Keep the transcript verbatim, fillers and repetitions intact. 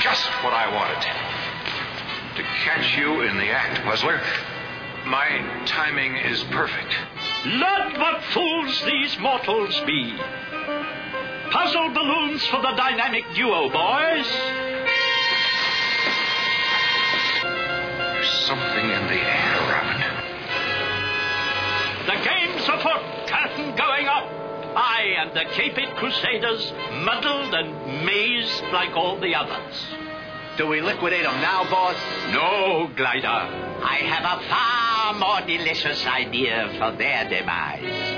just what I wanted. To catch you in the act, Puzzler. My timing is perfect. Let what fools these mortals be. Puzzle balloons for the dynamic duo, boys. There's something in the air, Robin. The game's afoot, curtain going up. I and the Caped Crusaders, muddled and mazed like all the others. Do we liquidate them now, boss? No, Glider. I have a far more delicious idea for their demise.